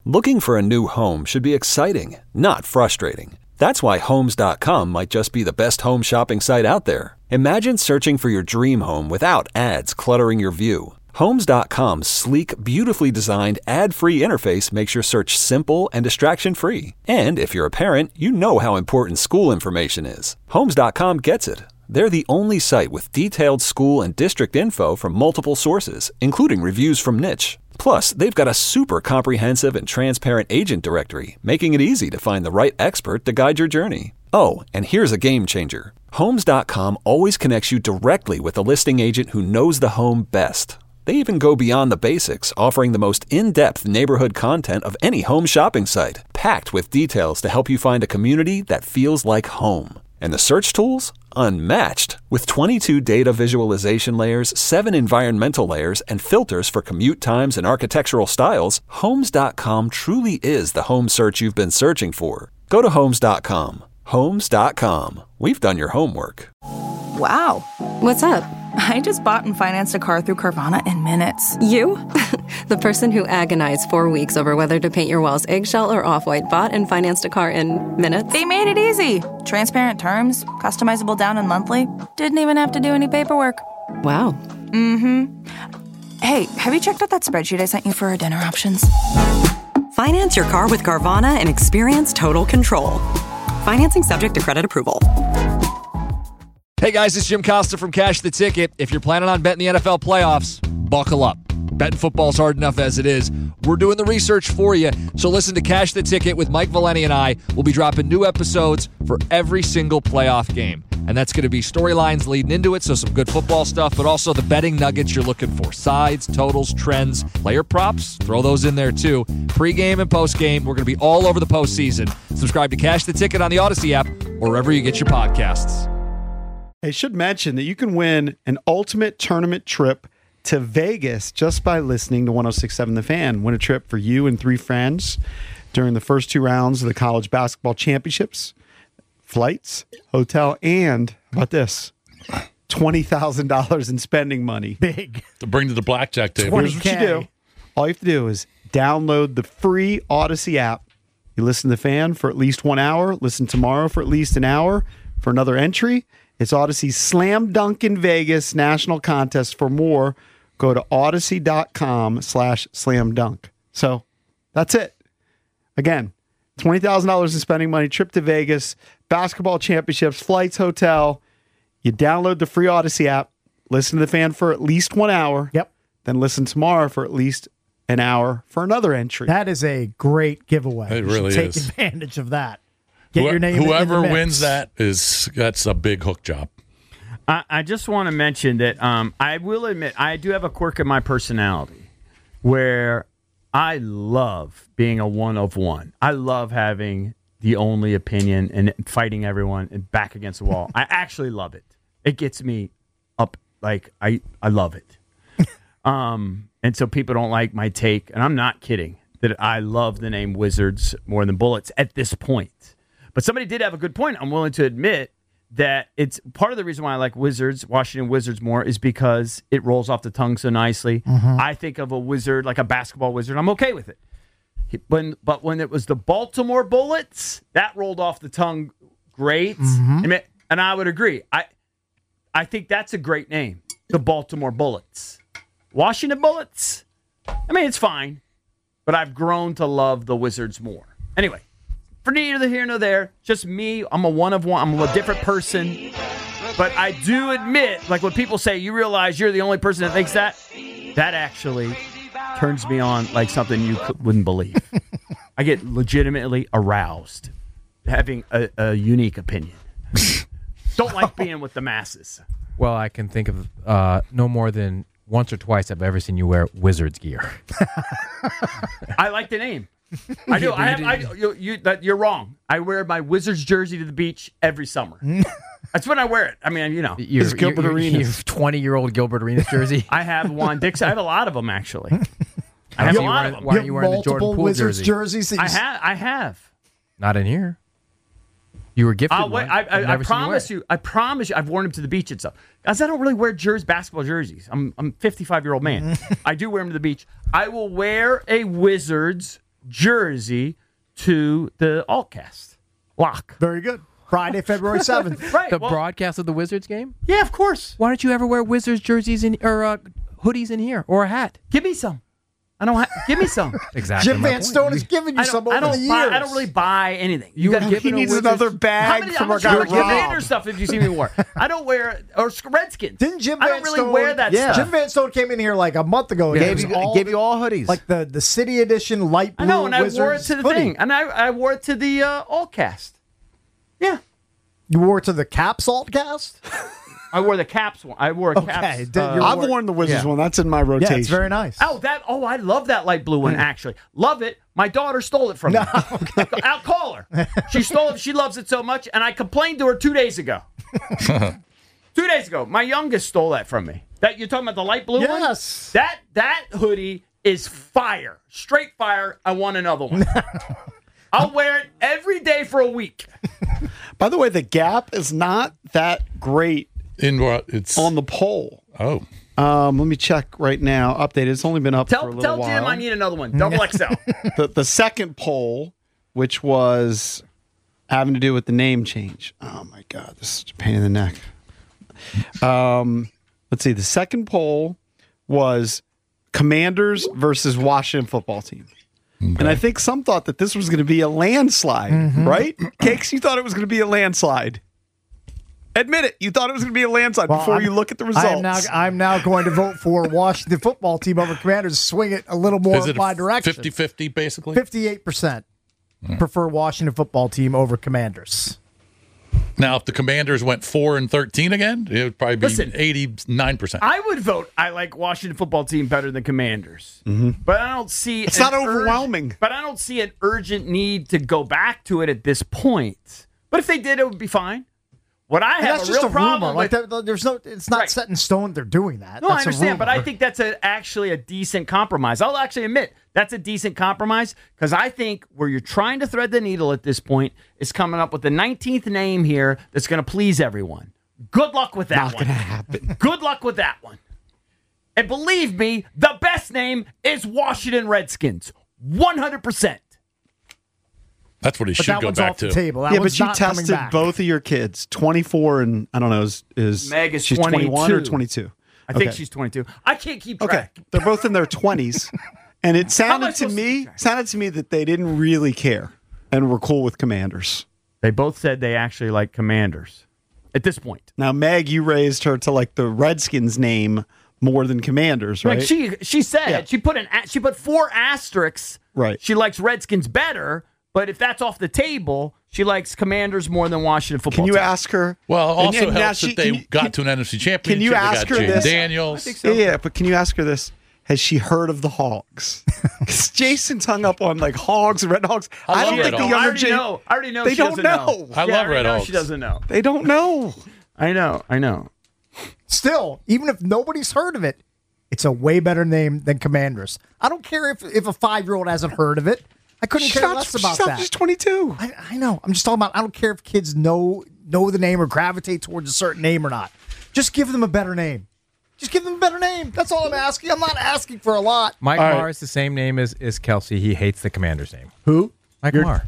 Looking for a new home should be exciting, not frustrating. That's why Homes.com might just be the best home shopping site out there. Imagine searching for your dream home without ads cluttering your view. Homes.com's sleek, beautifully designed, ad-free interface makes your search simple and distraction-free. And if you're a parent, you know how important school information is. Homes.com gets it. They're the only site with detailed school and district info from multiple sources, including reviews from Niche. Plus, they've got a super comprehensive and transparent agent directory, making it easy to find the right expert to guide your journey. Oh, and here's a game changer. Homes.com always connects you directly with a listing agent who knows the home best. They even go beyond the basics, offering the most in-depth neighborhood content of any home shopping site, packed with details to help you find a community that feels like home. And the search tools? Unmatched. With 22 data visualization layers, 7 environmental layers, and filters for commute times and architectural styles, Homes.com truly is the home search you've been searching for. Go to Homes.com. Homes.com. We've done your homework. Wow. What's up? I just bought and financed a car through Carvana in minutes. You? The person who agonized 4 weeks over whether to paint your walls eggshell or off-white bought and financed a car in minutes? They made it easy. Transparent terms, customizable down and monthly. Didn't even have to do any paperwork. Wow. Mm-hmm. Hey, have you checked out that spreadsheet I sent you for our dinner options? Finance your car with Carvana and experience total control. Financing subject to credit approval. Hey guys, it's Jim Costa from Cash the Ticket. If you're planning on betting the NFL playoffs, buckle up. Betting football's hard enough as it is. We're doing the research for you. So listen to Cash the Ticket with Mike Valeni and I. We'll be dropping new episodes for every single playoff game. And that's going to be storylines leading into it, so some good football stuff, but also the betting nuggets you're looking for. Sides, totals, trends, player props, throw those in there too. Pre-game and post-game, we're going to be all over the postseason. Subscribe to Cash the Ticket on the Odyssey app or wherever you get your podcasts. I should mention that you can win an ultimate tournament trip to Vegas just by listening to 106.7 The Fan. Win a trip for you and 3 friends during the first 2 rounds of the college basketball championships. Flights, hotel, and, how about this, $20,000 in spending money. Big. To bring to the blackjack table. Here's what you do. All you have to do is download the free Odyssey app. You listen to The Fan for at least 1 hour. Listen tomorrow for at least an hour for another entry. It's Odyssey's Slam Dunk in Vegas national contest. For more, go to odyssey.com/slamdunk. So that's it. Again, $20,000 in spending money, trip to Vegas, basketball championships, flights, hotel. You download the free Odyssey app, listen to The Fan for at least 1 hour. Yep. Then listen tomorrow for at least an hour for another entry. That is a great giveaway. It really take is. advantage of that. Get your name Whoever in the mix. wins that's a big hook job. I just want to mention that I will admit I do have a quirk in my personality where I love being a one of one. I love having the only opinion and fighting everyone and back against the wall. I actually love it. It gets me up. Like I love it. And so people don't like my take, and I'm not kidding, that I love the name Wizards more than Bullets at this point. But somebody did have a good point. I'm willing to admit that it's part of the reason why I like Wizards, Washington Wizards more, is because it rolls off the tongue so nicely. Mm-hmm. I think of a wizard like a basketball wizard. I'm okay with it. But when it was the Baltimore Bullets, that rolled off the tongue great. Mm-hmm. And I would agree. I think that's a great name, the Baltimore Bullets. Washington Bullets, I mean, it's fine. But I've grown to love the Wizards more. Anyway. For neither here nor there, just me. I'm a one of one. I'm a different person. But I do admit, like when people say, you realize you're the only person that thinks that, that actually turns me on like something you wouldn't believe. I get legitimately aroused having a unique opinion. Don't like being with the masses. Well, I can think of no more than once or twice I've ever seen you wear Wizards gear. I like the name. I do. You're wrong. I wear my Wizards jersey to the beach every summer. That's when I wear it. I mean, you know. Your 20-year-old Gilbert Arenas jersey? I have Juan Dixon. I have a lot of them, actually. I have a lot of them. Why aren't you wearing the Jordan Poole Wizards jersey? jerseys? I have. Not in here. You were gifted one. I promise you. I promise you. I've worn them to the beach and stuff. Guys, I don't really wear basketball jerseys. I'm a 55-year-old man. I do wear them to the beach. I will wear a Wizards jersey to the Allcast. Lock. Very good. Friday, February 7th. Right. The broadcast of the Wizards game? Yeah, of course. Why don't you ever wear Wizards jerseys or hoodies in here or a hat? Give me some. Give me some. Exactly. Jim Van Stone has given you some over the years. I don't really buy anything. He needs another bag How from our much guy you wear Rob. Commander stuff if you see me wear? I don't wear or Redskins. Didn't Jim I Van don't really Stone, wear that stuff. Jim Van Stone came in here like a month ago. And Gave you all hoodies. Like the City Edition light blue I know, and Wizards I wore it to the hoodie. thing, and I wore it to the Allcast. Yeah, You wore it to the Caps Altcast? I wore the Caps one. I wore a Okay, Caps. I've worn the Wizards one. That's in my rotation. Yeah, it's very nice. Oh, I love that light blue one. Actually, love it. My daughter stole it from me. I'll call her. She stole it. She loves it so much, and I complained to her 2 days ago. 2 days ago, my youngest stole that from me. That you're talking about the light blue one? Yes. That hoodie is fire, straight fire. I want another one. I'll wear it every day for a week. By the way, the gap is not that great In what it's on the poll. Oh, Let me check right now. Updated. It's only been up for a little Tell while. Jim I need another one. Double XL. The second poll, which was having to do with the name change. Oh my God, this is a pain in the neck. Let's see. The second poll was Commanders versus Washington football team. Okay. And I think some thought that this was going to be a landslide, right? Cakes, you thought it was going to be a landslide. Admit it. You thought it was going to be a landslide before you look at the results. I'm now going to vote for Washington football team over Commanders. Swing it a little more is in it my direction. 50-50 basically? 58% prefer Washington football team over Commanders. Now, if the Commanders went 4-13 again, it would probably be Listen, 89%. I would vote. I like Washington football team better than Commanders, but I don't see it's not overwhelming. But I don't see an urgent need to go back to it at this point. But if they did, it would be fine. What I have that's a just real a problem rumor. with, Like there's no, it's not set in stone. They're doing that. No, That's I understand, but I rumor. think that's actually a decent compromise. I'll actually admit that's a decent compromise because I think where you're trying to thread the needle at this point is coming up with the 19th name here that's going to please everyone. Good luck with that one. Not going to happen. Good luck with that one. And believe me, the best name is Washington Redskins. 100%. That's what he But should that go one's back off to. the table. That Yeah, one's but you not coming tested back. both of your kids. 24 and I don't know is Meg is she's 21 or 22. 22. I think Okay. she's 22. I can't keep Okay, track. they're both in their 20s, and it How am I sounded to supposed to me keep track? that they didn't really care and were cool with Commanders. They both said they actually like Commanders at this point. Now, Meg, you raised her to like the Redskins name more than Commanders, right? Like she said Yeah. she put 4 asterisks. Right. She likes Redskins better, but if that's off the table, she likes Commanders more than Washington football. Can you team. ask her? Well, and- also and now helps that they got to an NFC championship. Can you ask they got her Jane this? Daniels. Yeah, but can you ask her this? Has she heard of the Hogs? Because Jason's hung up on like Hogs and Red Hogs. I I love don't Red think the Hogs. younger I already know. They she don't doesn't know. I Yeah, love already Red know Hogs. She doesn't know. They don't know. I know. Still, even if nobody's heard of it, it's a way better name than Commanders. I don't care if a 5-year-old hasn't heard of it. I couldn't care less about that. She's 22. I know. I'm just talking about. I don't care if kids know the name or gravitate towards a certain name or not. Just give them a better name. Just give them a better name. That's all I'm asking. I'm not asking for a lot. Mike All right. Marr is the same name as Kelsey. He hates the Commander's name. Who? Mike Marr.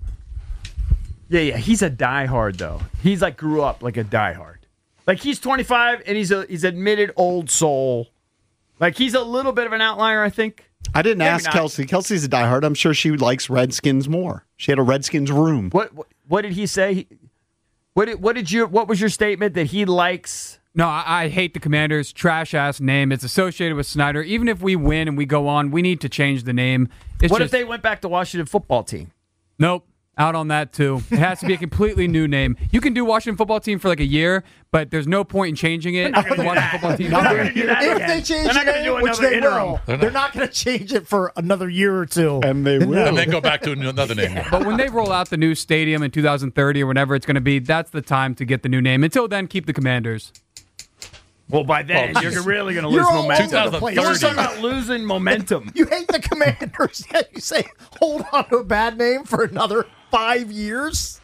Yeah. He's a diehard though. He's like grew up like a diehard. Like he's 25 and he's admitted old soul. Like he's a little bit of an outlier, I think. I didn't Maybe ask not. Kelsey. Kelsey's a diehard. I'm sure she likes Redskins more. She had a Redskins room. What did he say? What was your statement that he likes? No, I hate the Commanders. Trash ass name. It's associated with Snyder. Even if we win and we go on, we need to change the name. What if they went back to Washington football team? Nope. Out on that too. It has to be a completely new name. You can do Washington football team for like a year, but there's no point in changing it. not gonna The do Washington that. football team. They're not gonna do that If again. they change They're not the gonna do name, which another they interim. will, they're not going to change it for another year or two. And they will. And then go back to another name. But when they roll out the new stadium in 2030 or whenever it's going to be, that's the time to get the new name. Until then, keep the Commanders. Well, by then you're really going to lose You're all momentum. over the place. You're talking about losing momentum. You hate the Commanders, yet you say hold on to a bad name for another 5 years?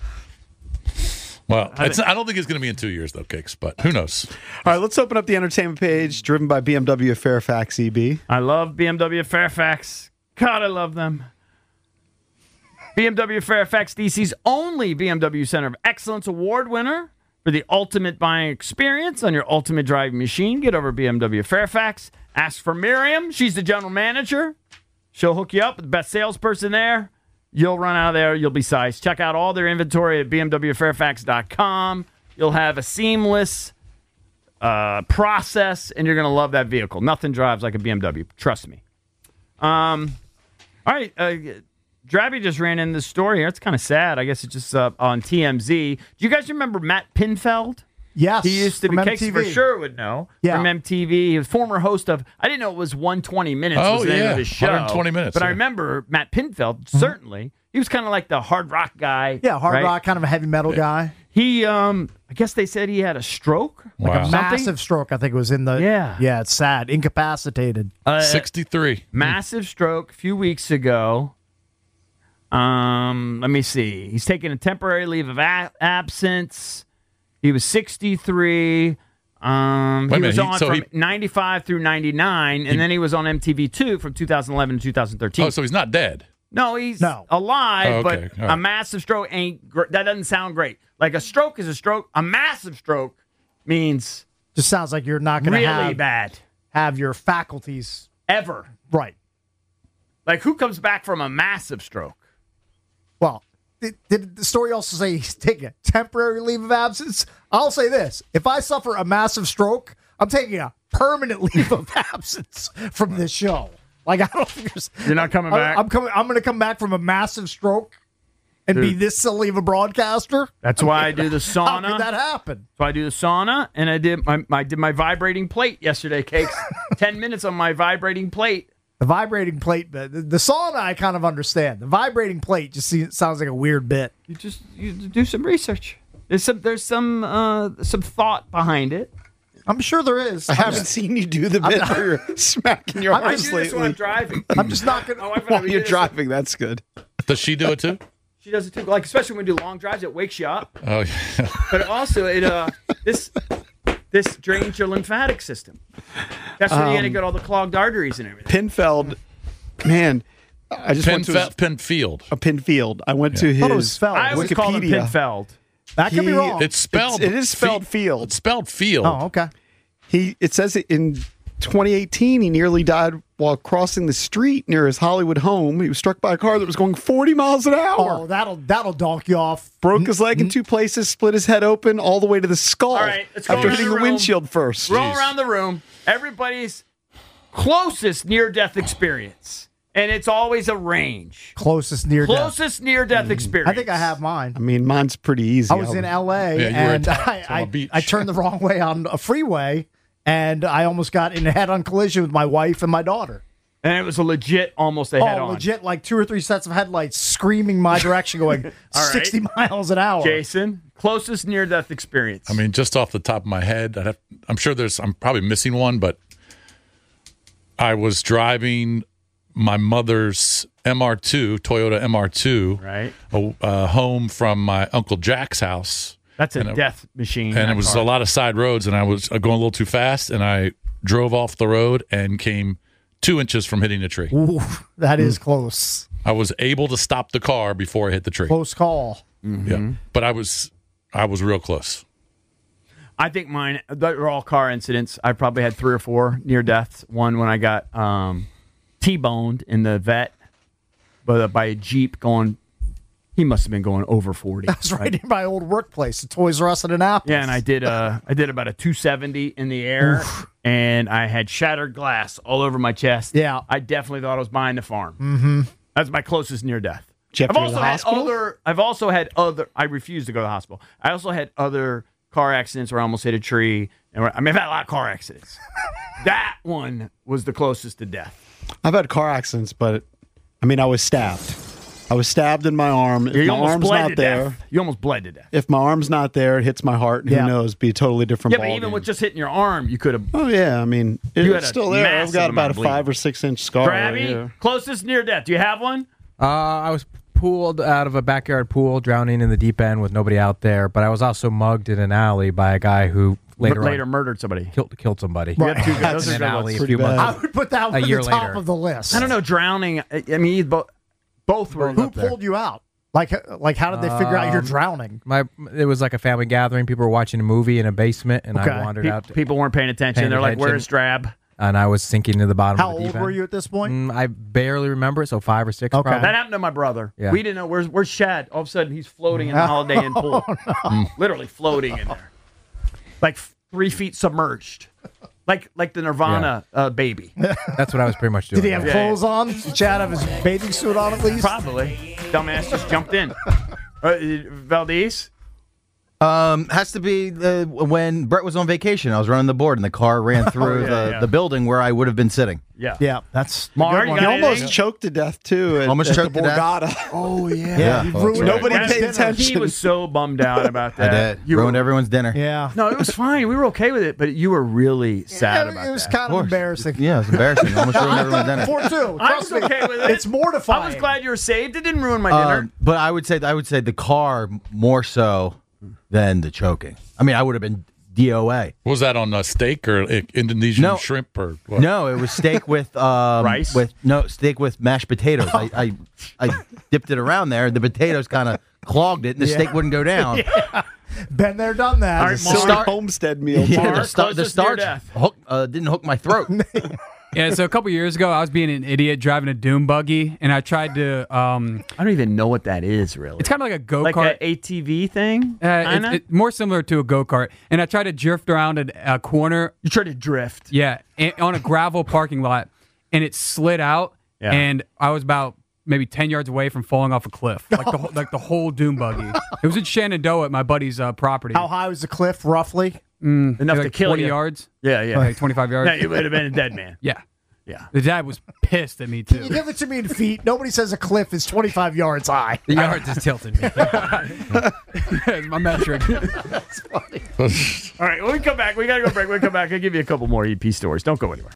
Well, I don't think it's going to be in 2 years, though, Cakes, but who knows? All right, let's open up the entertainment page driven by BMW of Fairfax EB. I love BMW Fairfax. God, I love them. BMW Fairfax, DC's only BMW Center of Excellence Award winner for the ultimate buying experience on your ultimate driving machine. Get over to BMW Fairfax. Ask for Miriam. She's the general manager. She'll hook you up with the best salesperson there. You'll run out of there. You'll be sized. Check out all their inventory at bmwfairfax.com. You'll have a seamless process, and you're going to love that vehicle. Nothing drives like a BMW. Trust me. All right. Drabby just ran in this story here. It's kind of sad. I guess it's just on TMZ. Do you guys remember Matt Pinfeld? Yes. He used to be, from Cakes MTV. for sure would know, Yeah. from MTV. He was former host of, I didn't know it was 120 Minutes was the name of his show. 120 Minutes. But I yeah. remember Matt Pinfeld, certainly. He was kind of like the hard rock guy. Yeah, hard right? rock, kind of a heavy metal guy. He, I guess they said he had a stroke. Like Wow. a massive stroke, I think it was in the... Yeah. it's sad. Incapacitated. 63. Massive stroke a few weeks ago. Let me see. He's taking a temporary leave of absence. He was 63. He was on from 95 through 99, and then he was on MTV 2 from 2011 to 2013. Oh, so he's not dead. No, he's alive, Oh, okay. but All right. a massive stroke ain't. That doesn't sound great. Like a stroke is a stroke. A massive stroke means Just sounds like you're not going to really bad have your faculties. ever. Right. Like who comes back from a massive stroke? Well, did the story also say he's taking a temporary leave of absence? I'll say this. If I suffer a massive stroke, I'm taking a permanent leave of absence from this show. Like, I don't think You're not coming back? I'm going to come back from a massive stroke and be this silly of a broadcaster. That's why I do the sauna. How could that happen? So I do the sauna, and I did my vibrating plate yesterday, Cakes. 10 minutes on my vibrating plate. The vibrating plate bit. The sauna, I kind of understand. The vibrating plate just sounds like a weird bit. You do some research. There's some thought behind it. I'm sure there is. I haven't seen you do the bit where you're smacking your I do arms this when I'm lately. driving. I'm just not going to. While you're driving, that's good. Does she do it too? She does it too. Like especially when we do long drives, it wakes you up. Oh, yeah. But also this drains your lymphatic system. That's where you're gonna get all the clogged arteries and everything. Pinfeld, man, I just went to Pinfield. Pinfield. I went to his thought it was Feld. I always call him Wikipedia. Pinfeld. That could be wrong. It's spelled. It is spelled field. It's spelled field. Oh, okay. It says it in 2018 he nearly died while crossing the street near his Hollywood home. He was struck by a car that was going 40 miles an hour. Oh, that'll donk you off. Broke his leg in two places, split his head open all the way to the skull. All right, let's go after around hitting the the room. windshield first. Roll around the room. Everybody's closest near-death experience, and it's always a range. Closest near-death. Closest near-death experience. I think I have mine. I mean, mine's pretty easy. I was in L.A. Yeah, you were and at Tahoe Beach. I turned the wrong way on a freeway, and I almost got in a head-on collision with my wife and my daughter. And it was a legit almost a head-on. Legit, like 2 or 3 sets of headlights screaming my direction, going All right. 60 miles an hour. Jason, closest near-death experience. I mean, just off the top of my head, I'm sure I'm probably missing one, but I was driving my mother's MR2, Toyota MR2, right, home from my Uncle Jack's house. That's a death machine. And it was a lot of side roads, and I was going a little too fast, and I drove off the road and came 2 inches from hitting a tree. Ooh, that is close. I was able to stop the car before I hit the tree. Close call. Yeah, but I was real close. I think mine, they're all car incidents. I probably had 3 or 4 near deaths. One when I got T-boned in the vet by a Jeep going, he must have been going over 40. That was right in my old workplace, the Toys R Us in Annapolis. Yeah, and I did about a 270 in the air, and I had shattered glass all over my chest. Yeah. I definitely thought I was buying the farm. Mm-hmm. That's my closest near death. Did you have to go to the hospital? I've also had other. I refused to go to the hospital. I also had other car accidents where I almost hit a tree. And I've had a lot of car accidents. That one was the closest to death. I've had car accidents, but I mean, I was stabbed. I was stabbed in my arm. If You my almost arm's bled not to there, death. You almost bled to death. if my arm's not there, it hits my heart, and Yeah. who knows, be a totally different Yeah, ball but even game. with just hitting your arm, you could have. Oh yeah, I mean, You had it's a still there. I've massive got amount about a of bleeding. 5 or 6 inch scar. right Grabby, here. closest near death. Do you have one? I was pooled out of a backyard pool, drowning in the deep end with nobody out there. But I was also mugged in an alley by a guy who later murdered somebody. Killed somebody. Right. You have two good- those in are an good alley ones. a Pretty few months. bad. I would put that one A at year the top later. of the list. I don't know, drowning. I mean, both were. Who pulled you out? Like how did they figure out you're drowning? It was like a family gathering. People were watching a movie in a basement, and I wandered out. People weren't paying attention. They're like, "Where's Drab?" And I was sinking to the bottom How of the deep old end. were you at this point? I barely remember it, so 5 or 6 probably. That happened to my brother. Yeah. We didn't know where's Shad. All of a sudden, he's floating in the Holiday Inn pool, literally floating in there, like 3 feet submerged, like the Nirvana baby. That's what I was pretty much doing. Did he have clothes on? Did Chad have his bathing suit on at least? Probably. Dumbass just jumped in. Valdez? Has to be when Brett was on vacation. I was running the board, and the car ran through the building where I would have been sitting. Yeah, that's Mar, You almost choked to death too. Almost at choked the to death. Borgata. Oh yeah. Nobody paid He attention. was so bummed out about that. I did. Ruined everyone's dinner. Yeah. No, it was fine. We were okay with it, but you were really sad about It was that. kind of embarrassing. Yeah, it was embarrassing. Almost ruined everyone's dinner. 4-2. I Trust was me. okay with it. It's mortifying. I was glad you were saved. It didn't ruin my dinner. But I would say the car more so than the choking. I mean, I would have been DOA. Was that on a steak or Indonesian No. shrimp or what? No, it was steak with Rice? Steak with mashed potatoes. I dipped it around there. The potatoes kind of clogged it, and the steak wouldn't go down. Been there, done that. All right, Silly Mark. homestead meal. Yeah, Mark, the closest to your starch death. didn't hook my throat. Yeah, so a couple years ago, I was being an idiot driving a dune buggy, and I tried to. I don't even know what that is, really. It's kind of like a go like kart. an ATV thing? It's more similar to a go kart, and I tried to drift around a corner. You tried to drift. Yeah, on a gravel parking lot, and it slid out, Yeah. and I was about maybe 10 yards away from falling off a cliff, like the whole dune buggy. It was in Shenandoah at my buddy's property. How high was the cliff, roughly? Enough like to kill 20 you. yards. Yeah, yeah. Like 25 yards. Yeah, you would have been a dead man. Yeah. Yeah. The dad was pissed at me, too. You give it to me in feet. Nobody says a cliff is 25 yards high. The yards is tilting me. That's my metric. All right, when we come back, we got to go break. When we come back, I'll give you a couple more EP stories. Don't go anywhere.